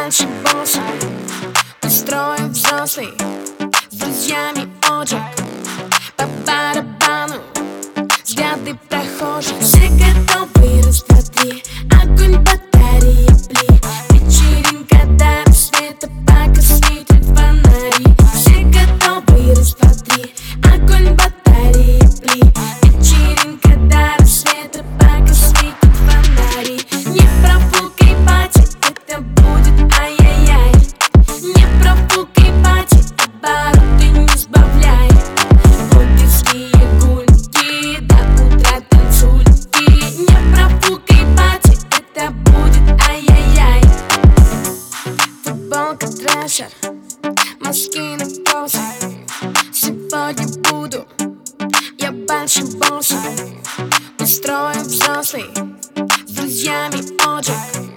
большим боссом, устрою взрослый с друзьями отжиг. По барабану взгляды прохожих. Все готовы, раз, два, три. Огонь, батарея, пли. Вечеринка до рассвета, пока светят фонари. Все готовы, раз, два, три. Огонь, батарея, пли. Вечеринка до рассвета, пока светят фонари. Не профукай, пати, это будет ай-яй-яй. Не профукай, пати, обороты не сбавляй. Блогерские гульки, до утра танцульки. Не профукай, пати, это будет ай-яй-яй. Футболка, трэшер, мозги на косе. Сегодня буду я большим боссом, устрою взрослый с друзьями отжиг.